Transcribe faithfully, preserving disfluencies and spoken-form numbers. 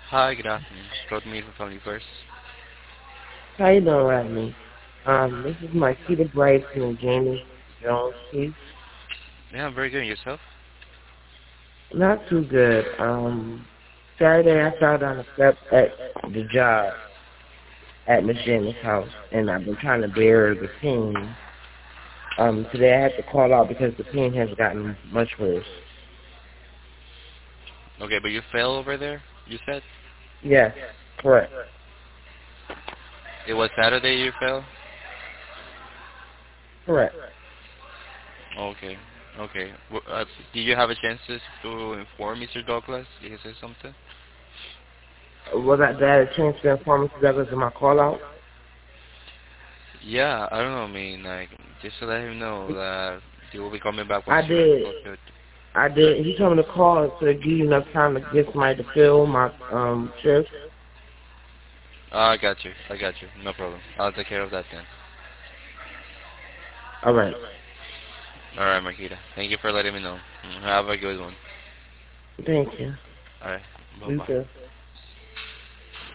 Hi, good afternoon. Scott me from Family First. How you doing, Rodney? Um, this is Marquita Bryson and Jamie Jones case. Yeah, I'm very good. Yourself? Not too good. Um, Saturday I fell down the steps at the job at Miss James' house, and I've been trying to bear the pain. Um, today I had to call out because the pain has gotten much worse. Okay, but you fell over there, you said? Yes, correct, It was Saturday you fell? correct. Okay, okay. W- Uh, did you have a chance to, to inform Mister Douglas? Did he say something? Was I did I have a chance to inform Mister Douglas of my call out? Yeah, I don't know, I mean, like, just to let him know that you will be coming back once I you're did. closer. I did. He told me to call to give you enough time to get somebody to fill my um shift. I got you, I got you. No problem. I'll take care of that then. All right. Alright, Marquita. Thank you for letting me know. Mm, Have a good one. Thank you. Alright, You bye-bye. too.